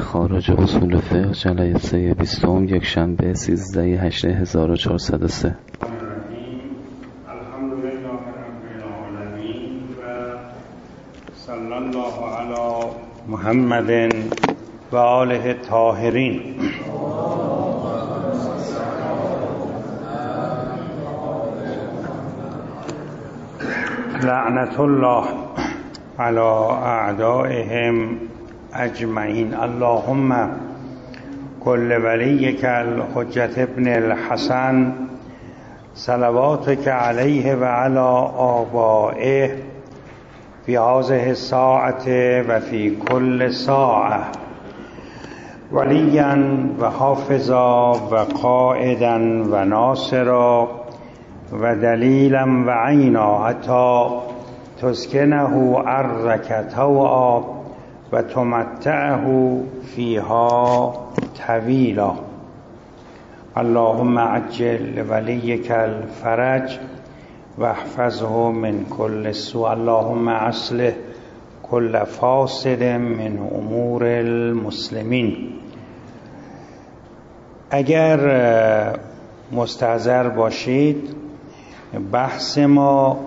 خارج اصول فقه جلسه 20 یک شنبه 13/8/1403. الحمدلله رب العالمین و صلی الله علی محمد و آله الطاهرین. لعنت الله علی اعدائهم اجمعین. اللهم کل ولیک الحجة ابن الحسن صلواتک علیه و علی آبائه فی هذه الساعة و فی کل ساعة ولیا و حافظا و قائدا و ناصرا و دلیلا و عینا حتی تسکنه ارضک طوعا و تمتعه فیها طویلا. اللهم عجل ولیک الفرج و احفظه من کل سوء. اللهم اصلح کل فاسد من امور المسلمین. اگر مستحضر باشید، بحث ما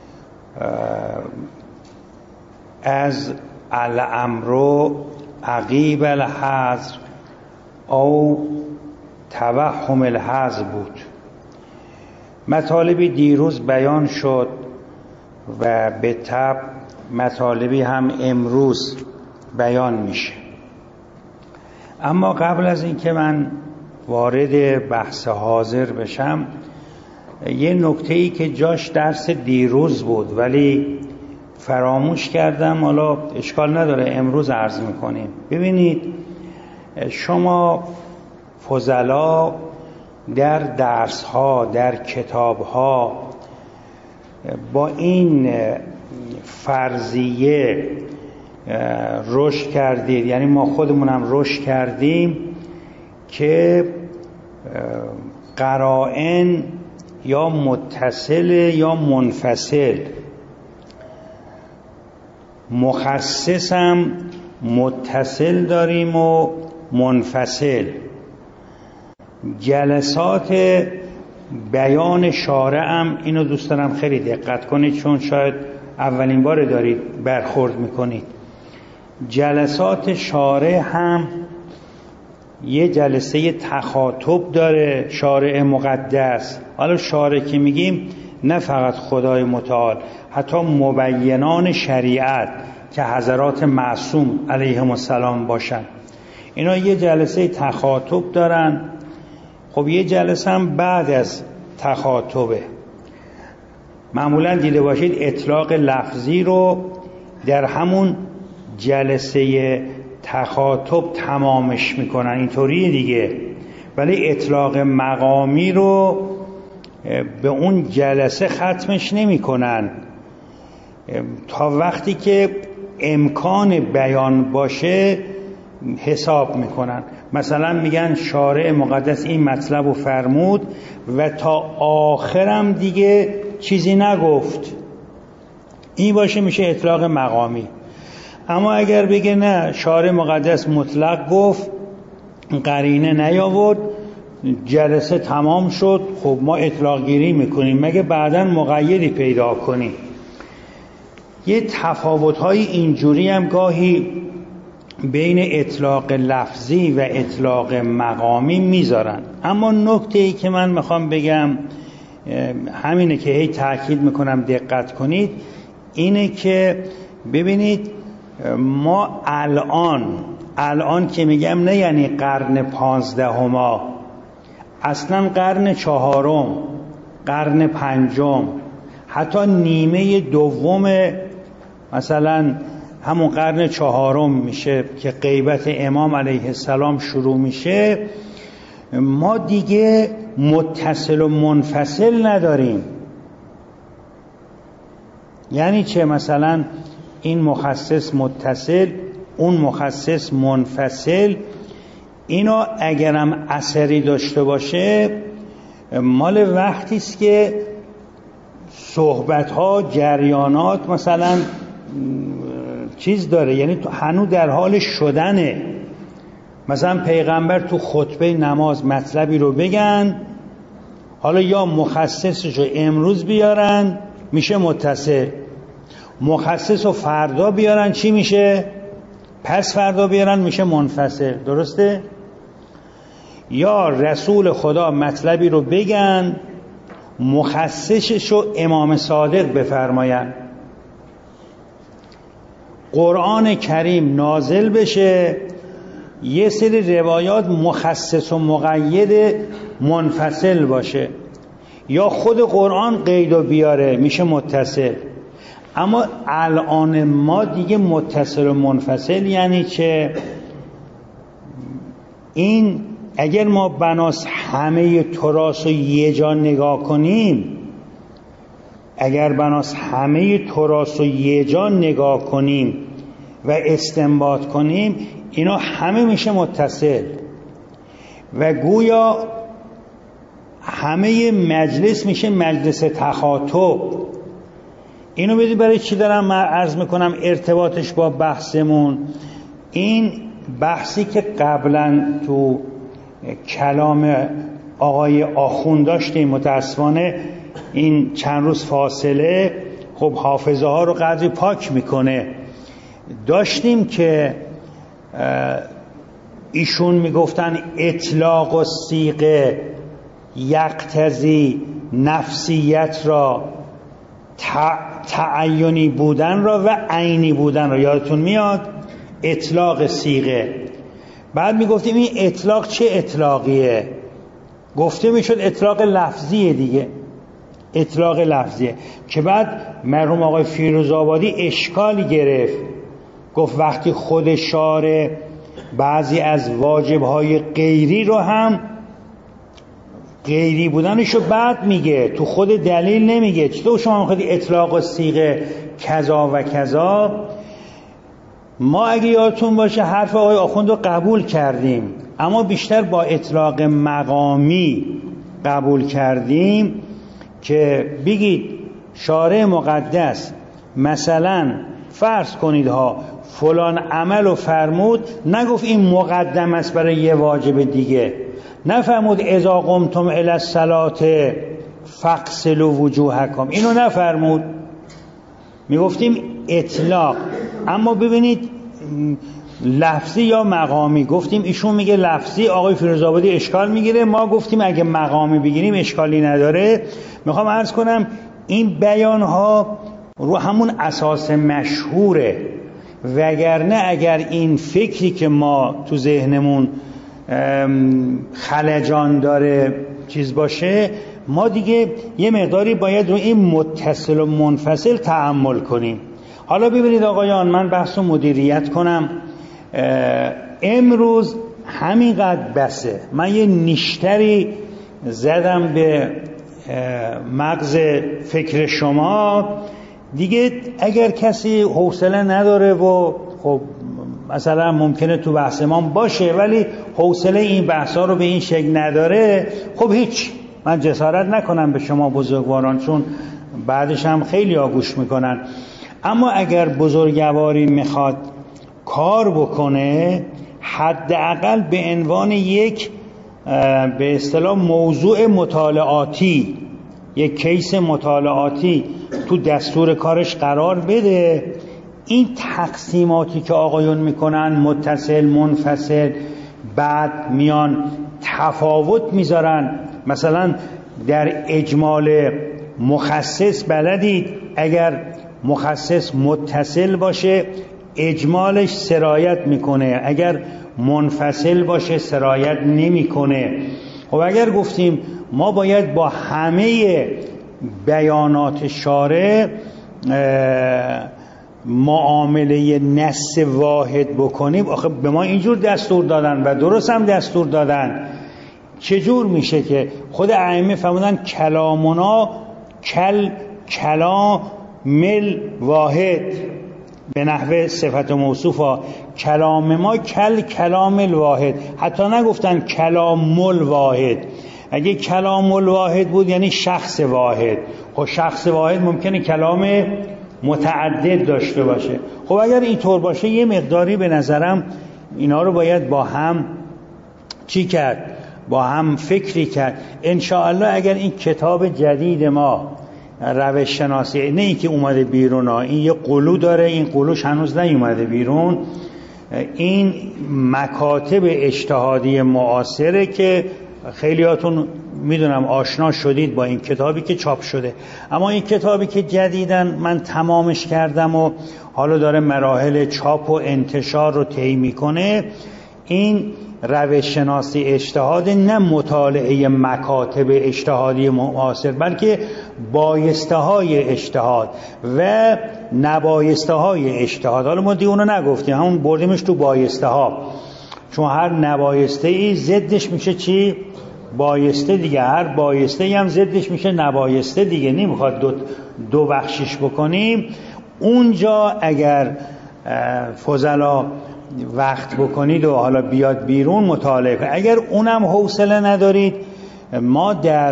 از الامر عقیب الحظر او توهم الحظر بود. مطالبی دیروز بیان شد و به طبع مطالبی هم امروز بیان میشه. اما قبل از اینکه من وارد بحث حاضر بشم، یه نکته‌ای که جاش درس دیروز بود ولی فراموش کردم، حالا اشکال نداره امروز عرض میکنیم. ببینید، شما فضلا در درس‌ها، در کتاب‌ها با این فرضیه رشد کردید، یعنی ما خودمونم رشد کردیم که قرائن یا متصل یا منفصل، مخصص هم متصل داریم و منفصل. جلسات بیان شارع هم، اینو دوست دارم خیلی دقت کنید چون شاید اولین بار دارید برخورد میکنید. جلسات شارع هم یه جلسه تخاطب داره، شارع مقدس. حالا شارع که میگیم نه فقط خدای متعال، حتی مبینان شریعت که حضرات معصوم علیهم السلام باشن، اینا یه جلسه تخاطب دارن. خب یه جلسه هم بعد از تخاطبه. معمولا دیده باشید اطلاق لفظی رو در همون جلسه تخاطب تمامش میکنن، اینطوریه دیگه. ولی اطلاق مقامی رو به اون جلسه ختمش نمیکنن تا وقتی که امکان بیان باشه حساب میکنن. مثلا میگن شارع مقدس این مطلب رو فرمود و تا آخرم دیگه چیزی نگفت، این باشه میشه اطلاق مقامی. اما اگر بگه نه، شارع مقدس مطلق گفت، قرینه نیاورد، جلسه تمام شد، خب ما اطلاق گیری میکنیم مگه بعداً مقیدی پیدا کنیم. یه تفاوت‌های اینجوری هم گاهی بین اطلاق لفظی و اطلاق مقامی میذارن. اما نکته‌ای که من میخوام بگم همینه که هی تاکید میکنم دقت کنید، اینه که ببینید ما الان که میگم نه یعنی قرن 15، اصلا قرن 4، قرن 5، حتی نیمه دوم مثلا همون قرن 4 میشه که غیبت امام علیه السلام شروع میشه. ما دیگه متصل و منفصل نداریم. یعنی چه؟ مثلا این مخصص متصل، اون مخصص منفصل. اینو اگرم اثری داشته باشه مال وقتی است که صحبت‌ها، جریانات مثلا چیز داره، یعنی هنوز در حال شدنه. مثلا پیغمبر تو خطبه نماز مطلبی رو بگن، حالا یا مخصصش رو امروز بیارن میشه متصل، مخصص رو فردا بیارن چی میشه؟ پس فردا بیارن میشه منفصل. درسته؟ یا رسول خدا مطلبی رو بگن، مخصصش رو امام صادق بفرماین، قرآن کریم نازل بشه، یه سری روایات مخصص و مقید منفصل باشه، یا خود قرآن قید و بیاره میشه متصل. اما الان ما دیگه متصل و منفصل یعنی چه؟ این اگر ما بناس همه تراث رو یه جا نگاه کنیم، اگر بناس همه تراث رو یه جا نگاه کنیم و استنباط کنیم، اینا همه میشه متصل و گویا همه مجلس میشه مجلس تخاطب. اینو بدید برای چی دارم من عرض میکنم ارتباطش با بحثمون؟ این بحثی که قبلا تو کلام آقای آخوند داشتیم، متاسفانه این چند روز فاصله خب حافظه ها رو قدری پاک میکنه، داشتیم که ایشون میگفتن اطلاق و صیغه یقتضی نفسیت را، تعینی بودن را و عینی بودن را. یادتون میاد اطلاق صیغه؟ بعد میگفتیم این اطلاق چه اطلاقیه؟ گفته میشد اطلاق لفظیه دیگه، اطلاق لفظیه، که بعد مرحوم آقای فیروزآبادی اشکالی گرفت، گفت وقتی خود شارع بعضی از واجبهای غیری رو هم غیری بودنشو بعد میگه، تو خود دلیل نمیگه، چطور شما میخواید اطلاق و صیغه کذا و کذا؟ ما اگه یادتون باشه حرف آقای آخوند رو قبول کردیم، اما بیشتر با اطلاق مقامی قبول کردیم که بگید شارع مقدس مثلا فرض کنید ها فلان عمل رو فرمود، نگفت این مقدم است برای یه واجب دیگه، نفرمود اذا قمتم الی الصلاه فاغسلوا وجوهکم، اینو نفرمود، میگفتیم اطلاق. اما ببینید لفظی یا مقامی، گفتیم ایشون میگه لفظی، آقای فیروزآبادی اشکال میگیره، ما گفتیم اگه مقامی بگیریم اشکالی نداره. میخوام عرض کنم این بیان ها رو همون اساس مشهوره، وگرنه اگر این فکری که ما تو ذهنمون خلجان داره چیز باشه، ما دیگه یه مقداری باید رو این متصل و منفصل تأمل کنیم. حالا ببینید آقایان، من بحث رو مدیریت کنم. امروز همینقدر بسه، من یه نیشتری زدم به مغز فکر شما دیگه. اگر کسی حوصله نداره و خب مثلا ممکنه تو بحث ما باشه ولی حوصله این بحثا رو به این شکل نداره، خب هیچ، من جسارت نکنم به شما بزرگواران، چون بعدش هم خیلی گوش میکنن. اما اگر بزرگواری میخواد کار بکنه، حداقل به عنوان یک به اصطلاح موضوع مطالعاتی، یک کیس مطالعاتی تو دستور کارش قرار بده. این تقسیماتی که آقایون میکنن متصل منفصل، بعد میان تفاوت میذارن، مثلا در اجمال مخصص بلدید اگر مخصص متصل باشه اجمالش سرایت میکنه، اگر منفصل باشه سرایت نمیکنه. خب اگر گفتیم ما باید با همه بیانات شارع معامله نص واحد بکنیم، آخه به ما اینجور دستور دادن و درست هم دستور دادن. چجور میشه که خود ائمه فرمودن کلامنا کلام واحد، به نحوه صفت موصوفا، کلام ما کلام الواحد، حتی نگفتن کلام الواحد. اگه کلام الواحد بود یعنی شخص واحد، خب شخص واحد ممکنه کلام متعدد داشته باشه. خب اگر اینطور باشه یه مقداری به نظرم اینا رو باید با هم چی کرد؟ با هم فکری کرد. انشاءالله اگر این کتاب جدید ما روش شناسی، نه اینکه اومده بیرون این یه قلو داره، این قلوش هنوز نیومده بیرون، این مکاتب اجتهادی معاصره که خیلیاتون میدونم آشنا شدید با این کتابی که چاپ شده. اما این کتابی که جدیدن من تمامش کردم و حالا داره مراحل چاپ و انتشار رو طی میکنه، این روش شناسی اجتهاد، نه مطالعه مکاتب اجتهادی معاصر، بلکه بایسته های اجتهاد و نبایسته های اجتهاد. حالا ما دیگه اونو نگفتیم، همون بردیمش تو بایسته ها، چون هر نبایسته ای ضدش میشه چی؟ بایسته دیگه. هر بایسته ای هم ضدش میشه نبایسته دیگه. نمیخواد دو بخشش بکنیم. اونجا اگر فضلا وقت بکنید و حالا بیاد بیرون مطالعه کنید. اگر اونم حوصله ندارید، ما در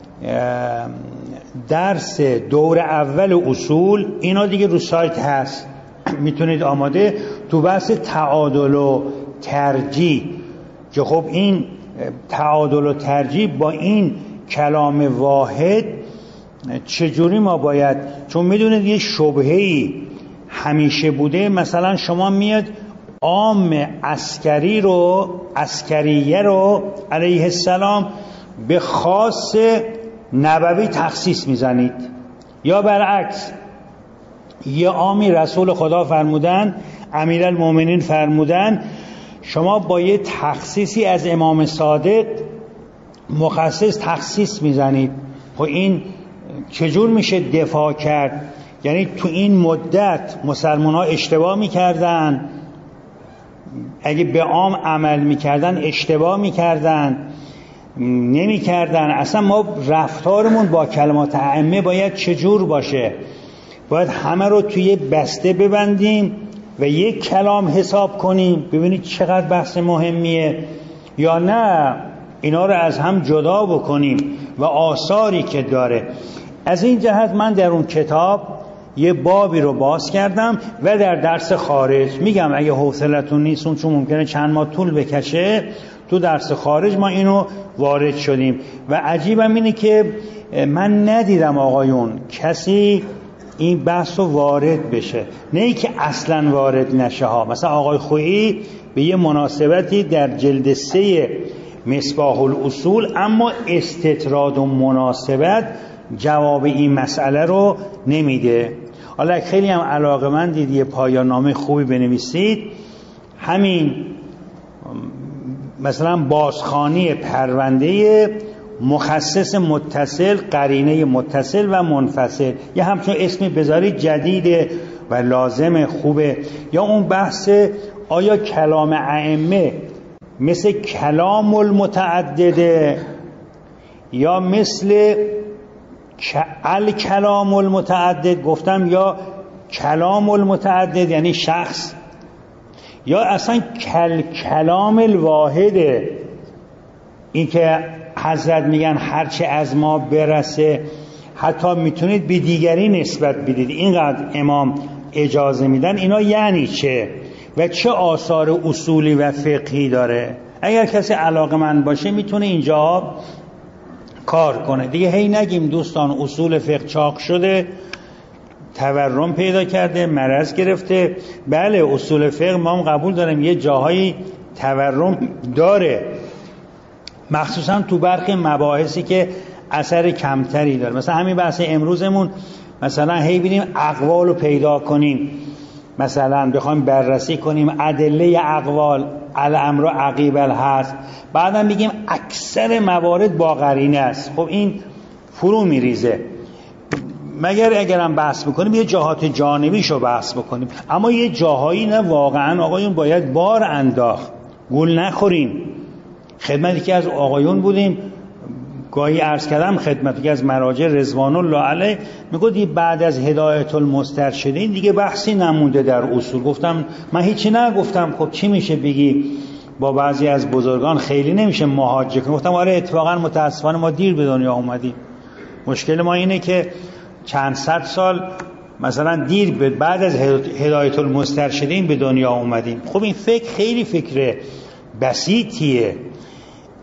درس دور اول اصول، اینا دیگه رو سایت هست، میتونید آماده، تو بحث تعادل و ترجیح، که خب این تعادل و ترجیح با این کلام واحد چجوری ما باید، چون میدونید یه شبهه‌ای همیشه بوده، مثلا شما میاد عام عسکریه رو علیه السلام به خاص نبوی تخصیص میزنید، یا برعکس یه عامی رسول خدا فرمودن، امیرالمومنین فرمودن، شما با یه تخصیصی از امام صادق مخصص تخصیص میزنید. خب این چجور میشه دفاع کرد؟ یعنی تو این مدت مسلمان ها اشتباه میکردن، اگه به عام عمل میکردن اشتباه میکردن، نمیکردن. اصلا ما رفتارمون با کلمات ائمه باید چجور باشه؟ باید همه رو توی بسته ببندیم و یک کلام حساب کنیم، ببینید چقدر بحث مهمیه، یا نه اینا رو از هم جدا بکنیم و آثاری که داره. از این جهت من در اون کتاب یه بابی رو باز کردم و در درس خارج میگم، اگه حوصلتون نیست، چون ممکنه چند ماه طول بکشه، تو درس خارج ما اینو وارد شدیم. و عجیبم اینه که من ندیدم آقایون کسی این بحث رو وارد بشه، نه ای که اصلا وارد نشه ها. مثلا آقای خویی به یه مناسبتی در جلد 3 مصباح الاصول، اما استطراد و مناسبت جواب این مسئله رو نمیده. حالا خیلی هم علاقه‌مندید یه پایان نامه خوبی بنویسید، همین مثلا بازخوانی پرونده مخصص متصل، قرینه متصل و منفصل، یا همچون اسمی بذارید جدیده و لازم خوبه. یا اون بحث آیا کلام ائمه مثل کلام المتعدده یا مثل الکلام المتعدد، گفتم یا کلام المتعدد یعنی شخص، یا اصلا کلام الواحده، این که حضرت میگن هرچه از ما برسه حتی میتونید به دیگری نسبت بدید، اینقدر امام اجازه میدن. اینا یعنی چه و چه آثار اصولی و فقهی داره؟ اگر کسی علاقه‌مند باشه میتونه اینجا کار کنه دیگه. هی نگیم دوستان اصول فقه چاق شده، تورم پیدا کرده، مرض گرفته. بله اصول فقه ما هم قبول داریم یه جاهایی تورم داره، مخصوصا تو برخی مباحثی که اثر کمتری داره. مثلا همین بحث امروزمون، مثلا هی بینیم اقوال رو پیدا کنیم، مثلا بخوایم بررسی کنیم ادله اقوال، الامر عقیب الحذف، بعدا میگیم اکثر موارد با قرینه است. خب این فرو میریزه. اگرم بحث بکنیم یه جهات جانبیشو بحث بکنیم، اما یه جاهایی نه واقعا آقایون باید بار انداخت، گول نخوریم. خدمتی که از آقایون بودیم، گاهی عرض کردم خدمتی که از مراجع رضوان الله علیه، میگفت بعد از هدایت المسترشدین دیگه بحثی نمونده در اصول. گفتم من هیچی نگفتم، خب چی میشه بگی با بعضی از بزرگان خیلی نمیشه مهاجه کنیم. گفتم آره اتفاقا متاسفانه ما دیر به دنیا اومدیم. مشکل ما اینه که چند صد سال مثلا دیر بعد از هدایت المسترشدین به دنیا اومدیم. خب این فکر خیلی فکر بسیطیه.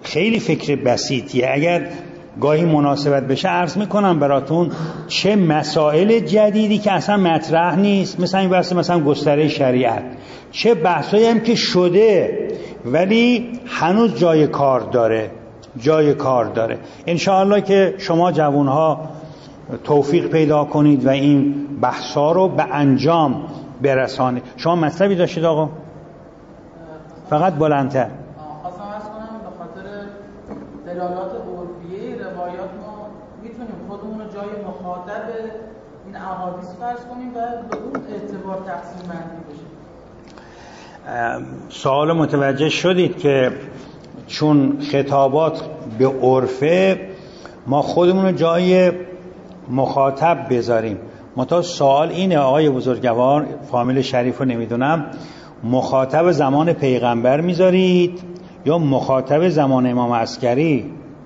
خیلی فکر بسیطیه. اگر گاهی مناسبت بشه عرض میکنم براتون چه مسائل جدیدی که اصلا مطرح نیست، مثلا این بحث مثلا گستره شریعت، چه بحثایی هم که شده ولی هنوز جای کار داره. انشاءالله که شما جوانها توفیق پیدا کنید و این بحثا رو به انجام برسانید. شما مطلبی داشتید آقا؟ فقط بلندتر. خواستم عرض کنم به خاطر دلالات عرفیه روایات ما میتونیم خودمون رو جای مخاطب این احادیث فرض کنیم و به اون اعتبار تقسیم بندی بشه. سوال متوجه شدید که چون خطابات به عرفه ما خودمون رو جای مخاطب بذاریم. منتها سوال اینه آقای بزرگوار، فامیل شریف رو نمیدونم، مخاطب زمان پیغمبر میذارید یا مخاطب زمان امام عسکری؟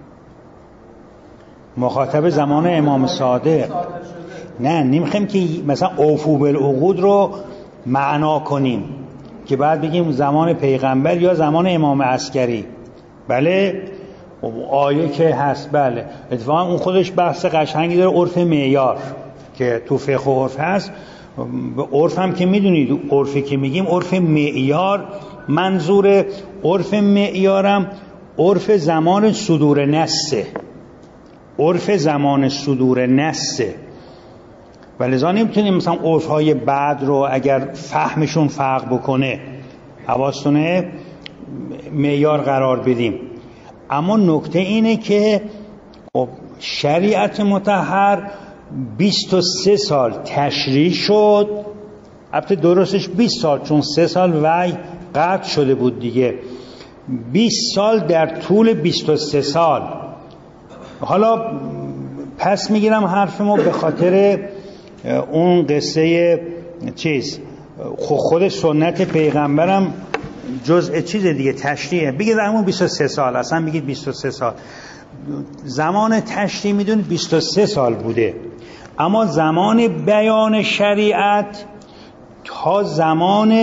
مخاطب زمان امام صادق؟ نه نمیخوایم که مثلا اوفو بالعقود رو معنا کنیم که بعد بگیم زمان پیغمبر یا زمان امام عسکری. بله آیه که هست، بله اتفاقا اون خودش بحث قشنگی داره، عرف معیار که تو فقه و عرف هست. عرف هم که میدونید عرفی که میگیم عرف معیار، منظور عرف معیارم عرف زمان صدور نسه، عرف زمان صدور نسه. ولذا نمیتونیم مثلا عرفهای بعد رو اگر فهمشون فرق بکنه حواستونه معیار قرار بدیم. اما نکته اینه که شریعت مطهر 23 سال تشریح شد، البته درستش 20 سال چون 3 سال وحی قطع شده بود دیگه، 20 سال در طول 23 سال. حالا پس میگیرم حرفمو به خاطر اون قصه خود سنت پیغمبرم جزء چیز دیگه تشریحه. بگید همون 23 سال، اصلا بگید 23 سال زمان تشریح میدونید 23 سال بوده. اما زمان بیان شریعت تا زمان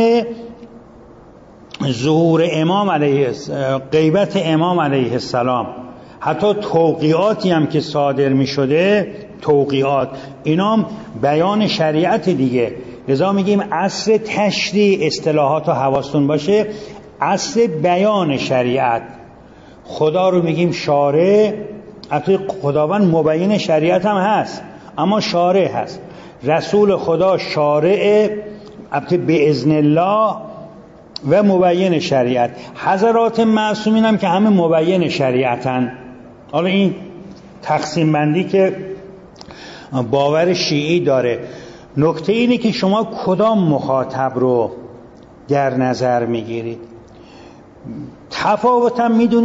ظهور امام علیه غیبت امام علیه السلام، حتی توقیعاتی هم که صادر می شده، توقیعات اینام بیان شریعت دیگه. لذا میگیم عصر تشریع، اصطلاحات و حواستون باشه، عصر بیان شریعت. خدا رو میگیم شارع، حتی خداوند مبین شریعت هم هست اما شارع هست. رسول خدا شارع البته باذن الله و مبین شریعت. حضرات معصومین هم که همه مبین شریعتن. حالا این تقسیم بندی که باور شیعی داره. نکته اینه که شما کدام مخاطب رو در نظر میگیرید. تفاوت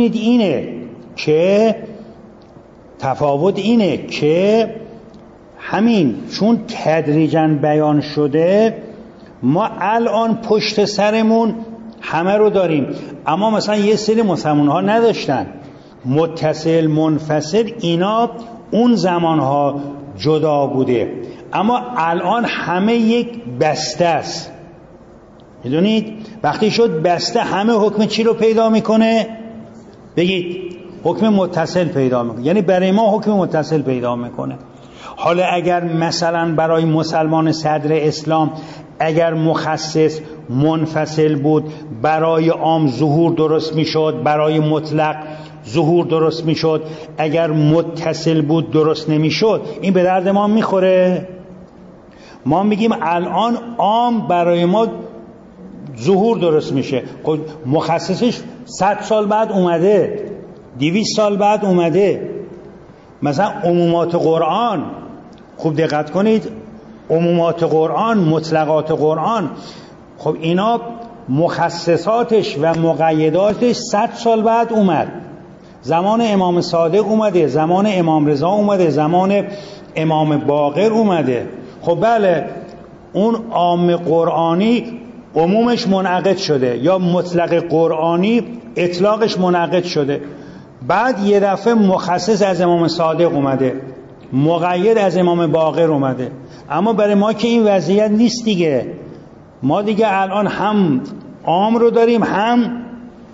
اینه که همین چون تدریجاً بیان شده ما الان پشت سرمون همه رو داریم. اما مثلا یه سری مسلمان ها نداشتن، متصل منفصل، اینا اون زمانها جدا بوده. اما الان همه یک بسته است. میدونید وقتی شد بسته همه حکم چی رو پیدا میکنه؟ بگید حکم متصل پیدا میکنه. یعنی برای ما حکم متصل پیدا میکنه. حالا اگر مثلا برای مسلمان صدر اسلام اگر مخصص منفصل بود برای عام ظهور درست میشد، برای مطلق ظهور درست میشد. اگر متصل بود درست نمیشد. این به درد ما میخوره؟ ما میگیم الان عام برای ما ظهور درست میشه. مخصصش 100 سال بعد اومده، 200 سال بعد اومده. مثلا عمومات قرآن، خوب دقت کنید، عمومات قرآن، مطلقات قرآن، خب اینا مخصصاتش و مقیداتش 100 سال بعد اومد. زمان امام صادق اومده، زمان امام رضا اومده، زمان امام باقر اومده. خب بله اون عام قرآنی عمومش منعقد شده یا مطلق قرآنی اطلاقش منعقد شده. بعد یه دفعه مخصص از امام صادق اومده، مقید از امام باقر اومده. اما برای ما که این وضعیت نیست دیگه. ما دیگه الان هم عام رو داریم هم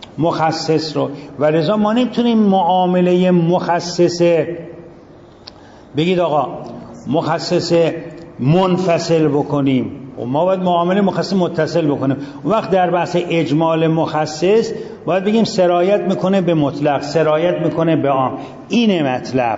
مخصص رو. و لذا ما نمیتونیم معامله مخصصه بگید آقا مخصص منفصل بکنیم و ما باید معامله مخصص متصل بکنیم. اون وقت در بحث اجمال مخصص باید بگیم سرایت میکنه به مطلق، سرایت میکنه به عام. اینه مطلب.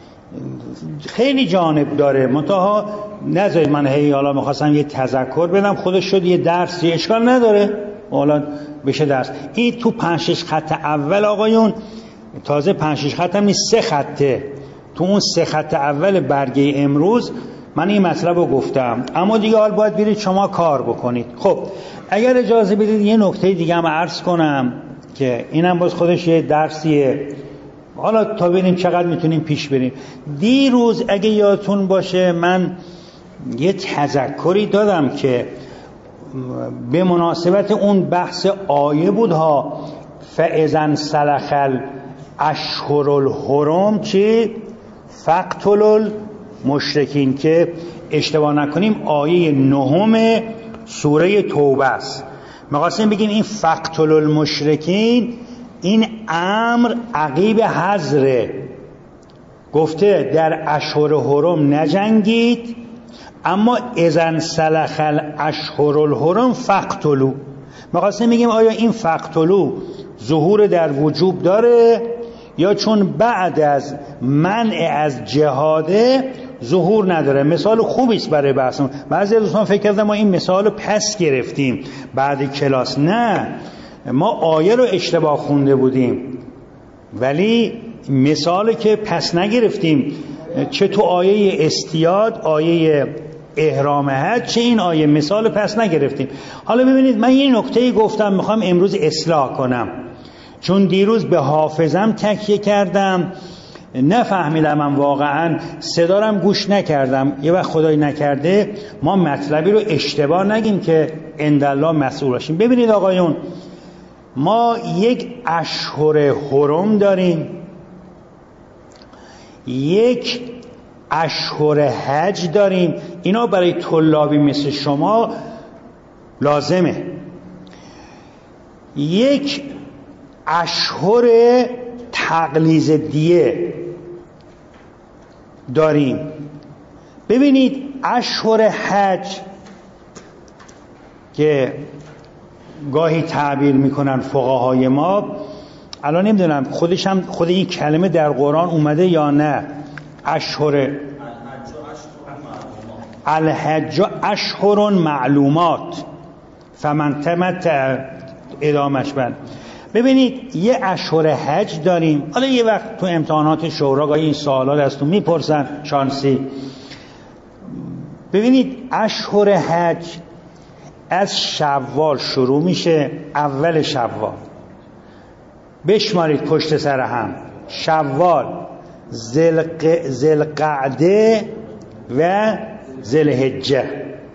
خیلی جانب داره، منتها نذارید من حالا میخواستم یه تذکر بدم، خودش شد یه درسی، اشکال نداره حالا بشه درس. این تو 5-6 خط اول آقایون، تازه 5-6 خط هم نیست، 3 خطه. تو اون 3 خط اول برگه امروز من این مطلب رو گفتم، اما دیگه حال باید برید شما کار بکنید. خب اگر اجازه بدید یه نکته دیگه هم عرض کنم که اینم باز خودش یه درسیه، حالا تا ببینیم چقدر میتونیم پیش بریم. دیروز اگه یادتون باشه من یه تذکری دادم که به مناسبت اون بحث آیه بود ها، فاذا انسلخ الاشهر الحرم چی؟ فاقتلوا المشرکین، که اشتباه نکنیم آیه 9 سوره توبه است. می‌خواستیم بگیم این فاقتلوا المشرکین این امر عقیب حذره، گفته در اشهر حرم نجنگید، اما اذا انسلخ الاشهر الحرم فاقتلوا. می‌خواستیم بگیم آیا این فاقتلوا ظهور در وجوب داره یا چون بعد از منع از جهاده ظهور نداره. مثال خوبی است برای بحثمون. بعضی دوستان فکر کردن ما این مثال رو پس گرفتیم بعد کلاس. نه، ما آیه رو اشتباه خونده بودیم، ولی مثالی که پس نگرفتیم، چه تو آیه استیاد، آیه احرام حج، چه این آیه مثال پس نگرفتیم. حالا ببینید من یه نکته گفتم میخوام امروز اصلاح کنم، چون دیروز به حافظم تکیه کردم، نفهمیدم، من واقعا صدارم گوش نکردم. یه وقت خدای نکرده ما مطلبی رو اشتباه نگیم که عندالله مسئول باشیم. ببینید آقایون، ما یک اشهر حرم داریم، یک اشهر حج داریم. اینا برای طلابی مثل شما لازمه. یک اشهر تقلیز دیه داریم. ببینید اشهر حج که گاهی تعبیر میکنن فقهای ما، الان نمیدونم خود این کلمه در قرآن اومده یا نه. اشهر الحج اشهر معلومات فمن تمتع ادامش بند. ببینید یه اشهر حج داریم. حالا یه وقت تو امتحانات شورا گاهی این سوالات ازتون میپرسن شانسی. ببینید اشهر حج از شوال شروع میشه، اول شوال بشمارید پشت سر هم، شوال، ذوالقعده و ذوالحجه.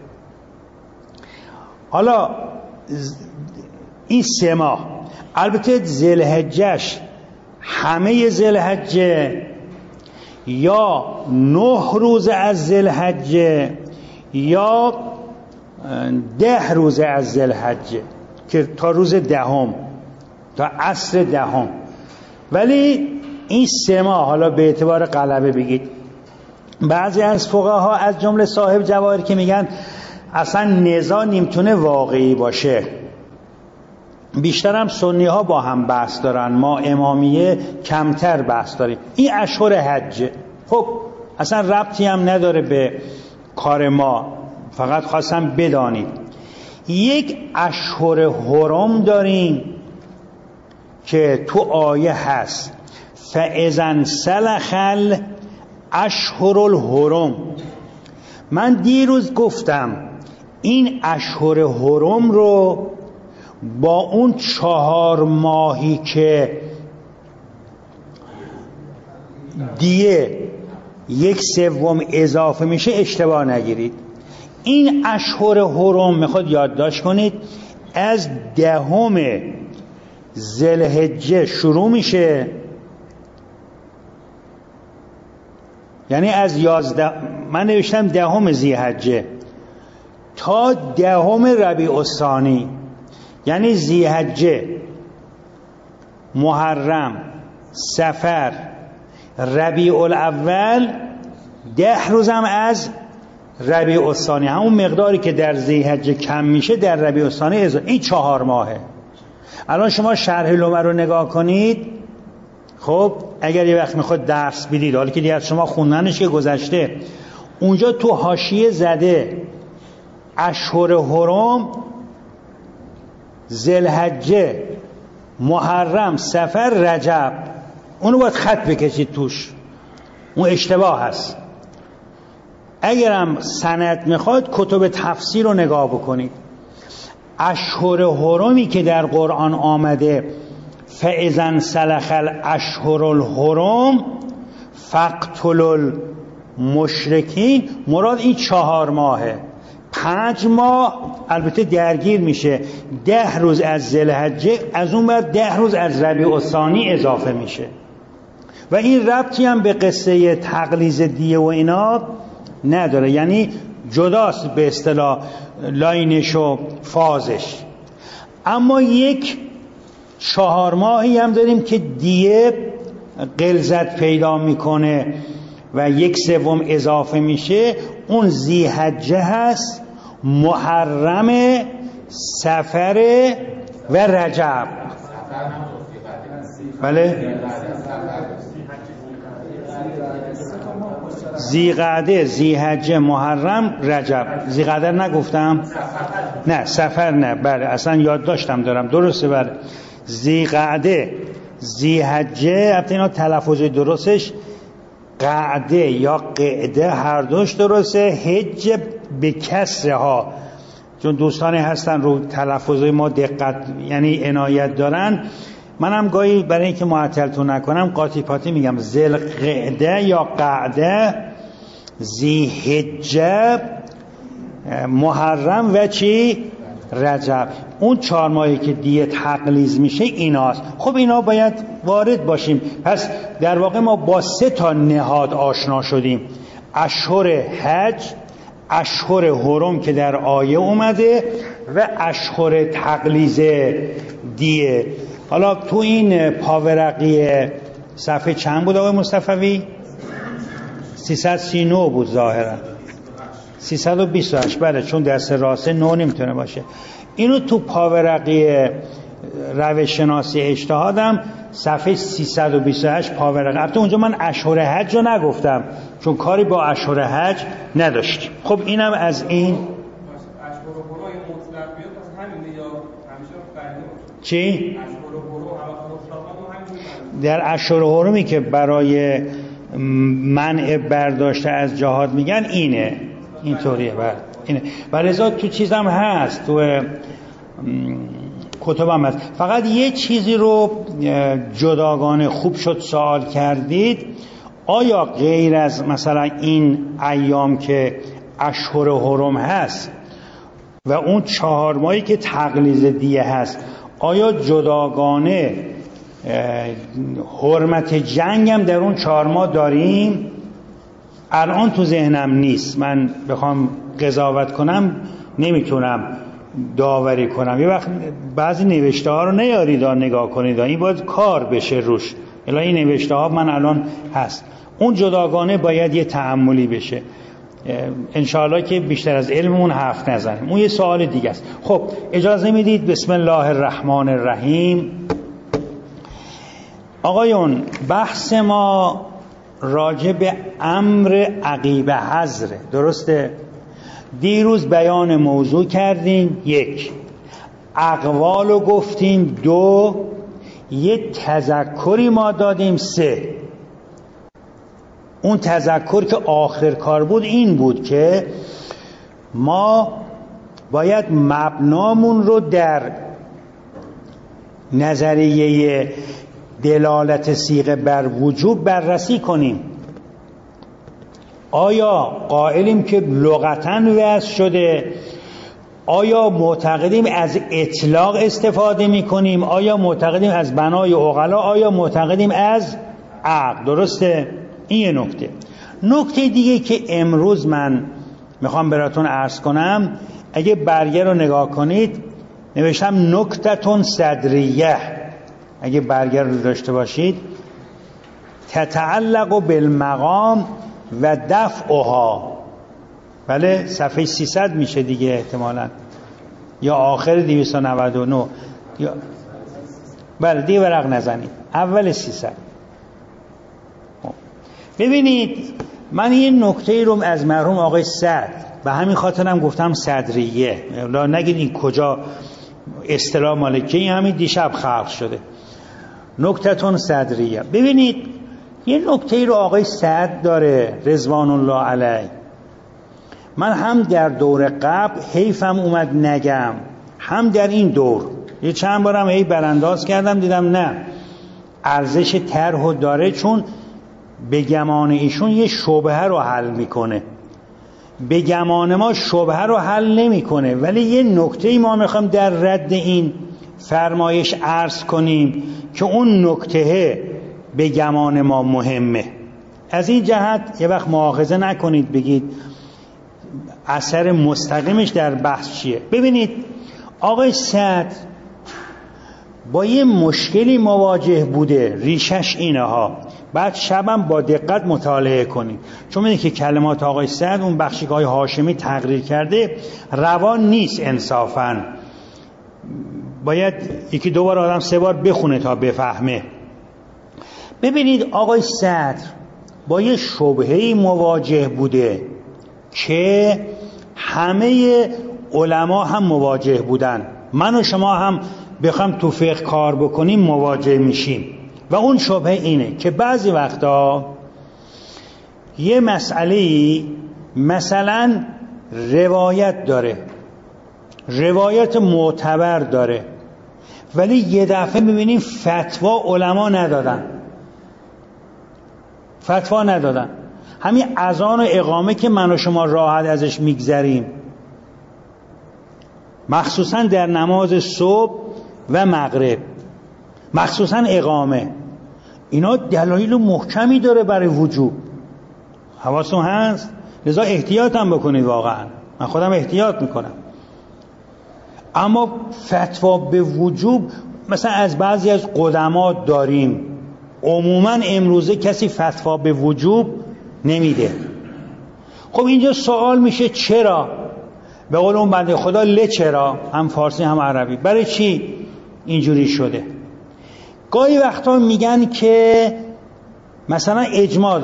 حالا این 3 ماه، البته ذوالحجهش همه ذوالحجه یا 9 روز از ذوالحجه یا 10 روز از ذوالحجه که تا روز 10، تا عصر 10. ولی این 3 ماه حالا به اعتبار غلبه بگید. بعضی از فقها از جمله صاحب جواهر که میگن اصلا نزاع نمیتونه واقعی باشه، بیشتر هم سنی ها با هم بحث دارن، ما امامیه کمتر بحث داریم. این اشهر حج خب اصلا ربطی هم نداره به کار ما، فقط خواستم بدانید. یک اشهر حرم داریم که تو آیه هست فاذا انسلخ الاشهر الحرم. من دیروز گفتم این اشهر حرم رو با اون 4 ماهی که دیگه 1/3 اضافه میشه اشتباه نگیرید. این اشهر حرم میخواد یادداشت کنید از 10 ذوالحجه شروع میشه، یعنی از 11، من نوشتم 10 ذی‌حجه تا 10 ربیع الثانی، یعنی ذی‌حجه محرم، صفر، ربیع الاول، 10 روزم از ربیع الثانی، همون مقداری که در ذی‌حجه کم میشه در ربیع الثانی اضافه. این 4 ماهه. الان شما شرح لمع رو نگاه کنید، خب اگر یه وقت میخواد درس بدید، حالا که دیگه از شما خوندنش که گذشته، اونجا تو حاشیه زده اشهر حرم، ذوالحجه، محرم، صفر، رجب، اونو باید خط بکشید توش، اون اشتباه هست. اگرم سند میخواد کتب تفسیر رو نگاه بکنید. اشهر حرمی که در قرآن آمده فاذا انسلخ الاشهر الحرم فاقتلوا المشرکین، مراد این 4 ماهه. 5 ماه البته درگیر میشه، 10 روز از ذوالحجه، از اون بعد 10 روز از ربیع الثانی اضافه میشه. و این ربطی هم به قصه تقلیز دیه و اینا نداره، یعنی جداست به اصطلاح لاینش و فازش. اما یک 4 ماهی هم داریم که دیه غلظت پیدا میکنه و 1/3 اضافه میشه، اون ذی‌حجه هست، محرم، صفر و رجب. بله، ذی‌قعده، ذی‌حجه، محرم، رجب. ذی‌قعده نگفتم؟ نه، صفر نه، بله اصلا یاد داشتم دارم، درسته. بله، ذی‌قعده، ذی‌حجه، البته اینا تلفظ درستش قعده یا قعده هر دوش درسته، حج به کسرها، چون دوستانی هستن رو تلفظ ما دقت یعنی عنایت دارن. منم گاهی برای اینکه معطلتون نکنم قاطی پاتی میگم ذوالقعده یا قعده، ذی‌حجه، محرم و چی؟ رجب. اون 4 ماهی که دیه تقلیز میشه ایناست. خب اینا باید وارد باشیم. پس در واقع ما با 3 تا نهاد آشنا شدیم: اشهر حج، اشهر حرم که در آیه اومده و اشهر تقلیز دیه. حالا تو این پاورقی صفحه چند بود آقای مصطفی؟ 339 بود ظاهرا، 328. بله، چون دست راسته 9 نمیتونه باشه. اینو تو پاورقی روش شناسی اجتهادم صفحه 328 پاورقی. البته اونجا من اشهر حج رو نگفتم چون کاری با اشهر حج نداشتیم. خب اینم از این چی؟ در اشهر حرمی که برای منع برداشته از جهاد میگن اینطوریه. بله اینه. و لذا تو چیزم هست، تو کتبم هست. فقط یه چیزی رو جداگانه خوب شد سوال کردید، آیا غیر از مثلا این ایام که اشهر حرم هست و اون 4 ماهی که تقلیز دیه هست، آیا جداگانه حرمت جنگ هم در اون 4 ماه داریم؟ الان تو ذهنم نیست، من بخوام قضاوت کنم نمیتونم داوری کنم. یه وقت بعضی نوشته ها رو نیارید نگاه کنید، این باید کار بشه روش. الا این نوشته ها من الان هست، اون جداگانه باید یه تأملی بشه. انشاءالله که بیشتر از علممون حرف نزنیم، اون یه سوال دیگه است. خب اجازه میدید بسم الله الرحمن الرحیم. آقایون، بحث ما راجع به امر عقیب حضره، درسته؟ دیروز بیان موضوع کردیم، 1 اقوال رو گفتیم، 2 یه تذکری ما دادیم، 3 اون تذکر که آخر کار بود این بود که ما باید مبنامون رو در نظریه دلالت صیغه بر وجوب بررسی کنیم. آیا قائلیم که لغتاً وضع شده؟ آیا معتقدیم از اطلاق استفاده میکنیم؟ آیا معتقدیم از بنای عقلا؟ آیا معتقدیم از عقل؟ درسته؟ این یه نکته. نکته دیگه که امروز من میخوام براتون عرض کنم، اگه برگه رو نگاه کنید نوشتم نکتتون صدریه، اگه برگرد داشته باشید، تتعلق بالمقام و دفعها. بله صفحه 300 میشه دیگه احتمالاً، یا آخر 299 یا بله دیگه ورق نزنید، اول 300. ببینید من یه نکته رو از مرحوم آقای سعد، به همین خاطرم گفتم صدریه، نگید این کجا اصطلاح مالکه، این همین دیشب خلق شده، نکتتون صدریه. ببینید یه نکته رو آقای سعد داره رضوان الله علیه، من هم در دور قبل حیفم اومد نگم، هم در این دور یه چند بارم هی برانداز کردم، دیدم نه ارزش طرحو داره، چون به گمان ایشون یه شبهه رو حل میکنه، به گمان ما شبهه رو حل نمیکنه، ولی یه نکته ما میخوام در رد این فرمایش عرض کنیم که اون نکته به گمان ما مهمه. از این جهت یه وقت مؤاخذه نکنید بگید اثر مستقیمش در بحث چیه. ببینید آقای سعد با یه مشکلی مواجه بوده، ریشش اینه ها، بعد شبم با دقت مطالعه کنید، چون میدونید که کلمات آقای سعد اون بخشی که آقای هاشمی تقریر کرده روان نیست انصافاً، باید یکی دو بار آدم سه بار بخونه تا بفهمه. ببینید آقای سعد با یه شبهه‌ای مواجه بوده که همه علما هم مواجه بودن، من و شما هم بخوام تو فقه کار بکنیم مواجه میشیم، و اون شبهه اینه که بعضی وقتا یه مسئله مثلا روایت داره، روایت معتبر داره، ولی یه دفعه میبینیم فتوا علما ندادن، فتوا ندادن. همین اذان و اقامه که من و شما راحت ازش میگذریم، مخصوصا در نماز صبح و مغرب، مخصوصا اقامه، اینا دلایل محکمی داره برای وجوب، حواستون هست؟ لذا احتیاط هم بکنید، واقعا من خودم احتیاط میکنم. اما فتوا به وجوب مثلا از بعضی از قدما داریم، عموما امروزه کسی فتوا به وجوب نمیده. خب اینجا سوال میشه چرا؟ به قول اون بنده خدا چرا، هم فارسی هم عربی، برای چی اینجوری شده؟ گاهی وقتا میگن که مثلا اجماع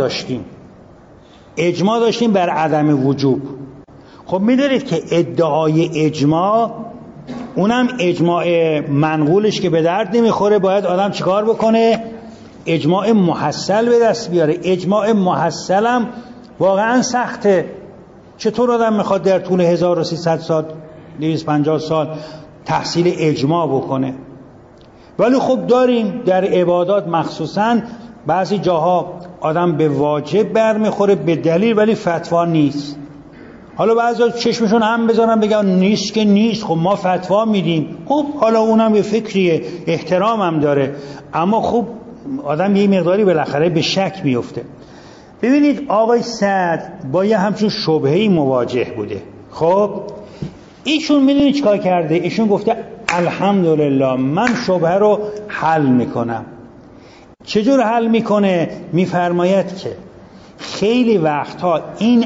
داشتیم بر عدم وجوب. خب میدونید که ادعای اجماع، اونم اجماع منقولش که به درد نمیخوره، باید آدم چیکار بکنه؟ اجماع محصل به دست بیاره. اجماع محصلم واقعا سخته، چطور آدم میخواد در طول 1300 سال 250 سال تحصیل اجماع بکنه؟ ولی خب داریم در عبادات، مخصوصا بعضی جاها آدم به واجب برمیخوره به دلیل، ولی فتوا نیست. حالا بعضی چشمشون هم بذارن بگن نیست که نیست، خب ما فتوا میدیم. خب حالا اونم یه فکریه، احترام هم داره، اما خب آدم یه مقداری بالاخره به شک میفته. ببینید آقای سعد با یه همچون شبهه‌ای مواجه بوده. خب ایشون میدونید چیکار کرده؟ ایشون گفته الحمدلله من شبهه رو حل میکنم. چجور حل میکنه؟ میفرماید که خیلی وقتها این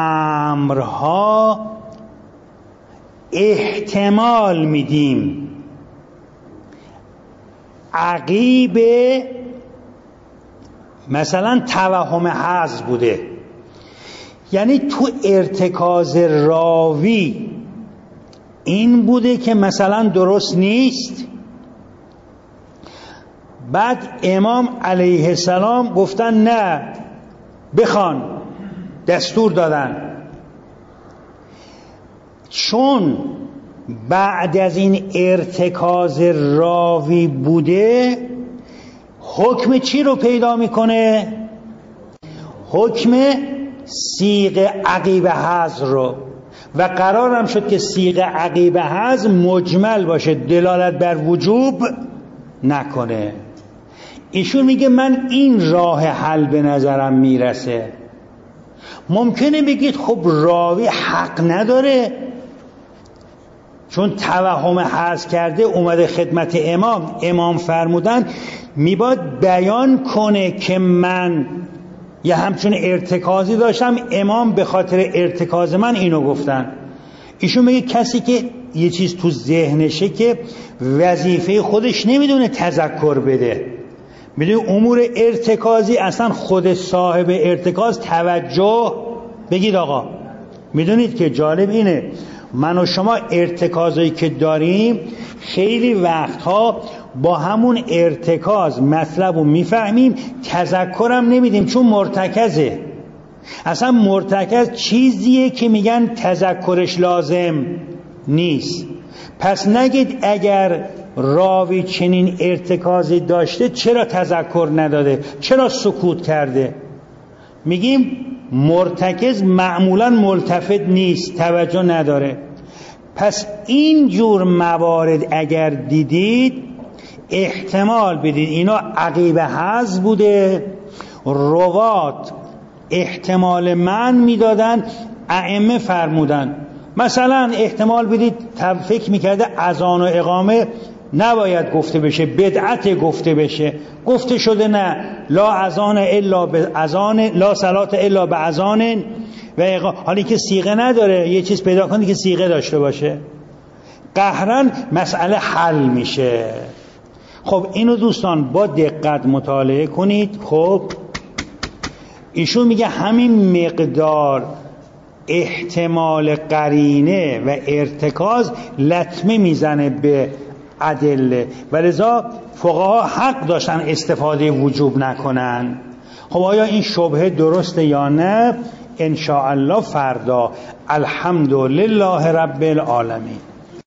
امرها احتمال میدیم عقیب مثلا توهم حظ بوده، یعنی تو ارتکاز راوی این بوده که مثلا درست نیست، بعد امام علیه السلام گفتن نه بخوان، دستور دادن. چون بعد از این ارتکاز راوی بوده، حکم چی رو پیدا میکنه؟ حکم صیغ عقیب حذف رو، و قرارم شد که صیغ عقیب حذف مجمل باشه، دلالت بر وجوب نکنه. ایشون میگه من این راه حل به نظرم میرسه. ممکنه بگید خب راوی حق نداره، چون توهم حذف کرده اومده خدمت امام فرمودن میباد بیان کنه که من یه همچون ارتکازی داشتم، امام به خاطر ارتکاز من اینو گفتن. ایشون میگه کسی که یه چیز تو ذهنشه که وظیفه خودش نمیدونه تذکر بده، میدونی امور ارتکازی اصلا خود صاحب ارتکاز توجه بگید آقا. میدونید که جالب اینه من و شما ارتکازایی که داریم خیلی وقتها با همون ارتکاز مطلب رو میفهمیم، تذکرم نمیدیم چون مرتکزه. اصلا مرتکز چیزیه که میگن تذکرش لازم نیست. پس نگید اگر راوی چنین ارتکازی داشته چرا تذکر نداده، چرا سکوت کرده. میگیم مرتکز معمولا ملتفت نیست، توجه نداره. پس این جور موارد اگر دیدید احتمال بدید اینا عقیب حذف بوده، روات احتمال من میدادن، ائمه فرمودن. مثلا احتمال بدید فکر میکرده اذان و اقامه نباید گفته بشه، بدعت گفته بشه، گفته شده نه، لا اذان الا به اذان، لا صلات الا به اذان و اقامه. حالی که صیغه نداره، یه چیز پیدا کنید که صیغه داشته باشه، قهرن مسئله حل میشه. خب اینو دوستان با دقت مطالعه کنید. خب ایشون میگه همین مقدار احتمال قرینه و ارتکاز لطمه میزنه به ادله و لذا فقها حق داشتن استفاده وجوب نکنن. خب آیا این شبهه درسته یا نه؟ ان شاء الله فردا. الحمدلله رب العالمین.